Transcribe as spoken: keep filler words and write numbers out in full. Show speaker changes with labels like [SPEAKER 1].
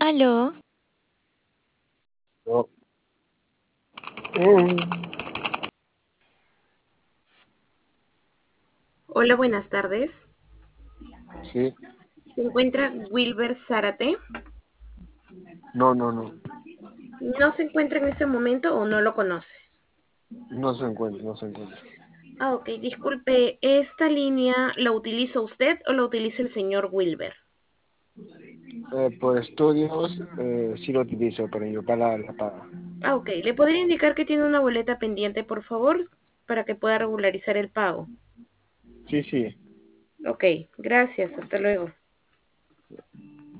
[SPEAKER 1] Aló,
[SPEAKER 2] No. Mm,
[SPEAKER 3] Hola, buenas tardes.
[SPEAKER 2] sí,
[SPEAKER 3] ¿Se encuentra Wilber Zárate?
[SPEAKER 2] no, no, no,
[SPEAKER 3] ¿No se encuentra en este momento o no lo conoce?
[SPEAKER 2] no se encuentra, no se encuentra.
[SPEAKER 3] Ah, ok, disculpe, ¿esta línea la utiliza usted o la utiliza el señor Wilber?
[SPEAKER 2] Eh, por estudios eh, sí lo utilizo, pero yo para la paga.
[SPEAKER 3] Ah, ok, ¿le podría indicar que tiene una boleta pendiente, por favor, para que pueda regularizar el pago?
[SPEAKER 2] Sí, sí.
[SPEAKER 3] Ok, gracias, hasta luego.